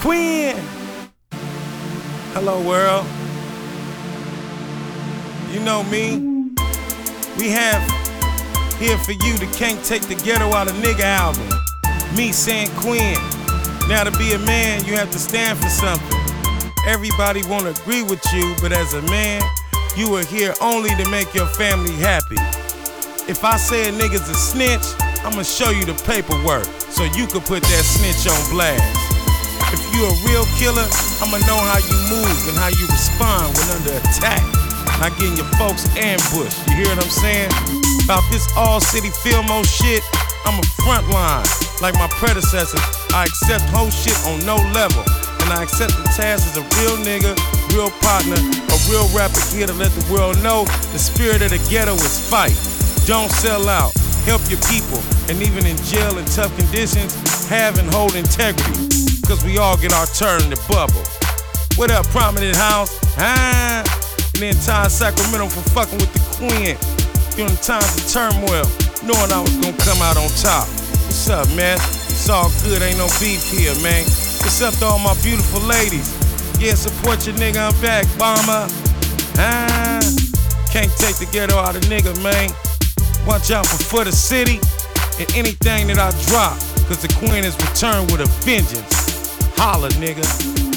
Quinn. Hello world. You know me. We have Here For You the Can't Take the Ghetto Out of Nigga album. Me saying Quinn. Now to be a man, you have to stand for something. Everybody won't agree with you, but as a man, you are here only to make your family happy. If I say a nigga's a snitch, I'ma show you the paperwork so you can put that snitch on blast. If you a real killer, I'ma know how you move and how you respond when under attack. Not getting your folks ambushed, you hear what I'm saying? About this all city Filmo shit, I'm a frontline. Like my predecessors, I accept whole shit on no level. And I accept the task as a real nigga, real partner, a real rapper here to let the world know the spirit of the ghetto is fight. Don't sell out, help your people, and even in jail in tough conditions, have and hold integrity, cause we all get our turn to bubble. What up, Prominent House? And the entire Sacramento for fucking with the Quinn. During times of turmoil, knowing I was gonna come out on top. What's up, man? It's all good, ain't no beef here, man. What's up to all my beautiful ladies? Yeah, support your nigga, I'm back, bomber. Can't take the ghetto out of nigga, man. Watch out for the city and anything that I drop, cause the Quinn is returned with a vengeance. Holla, nigga.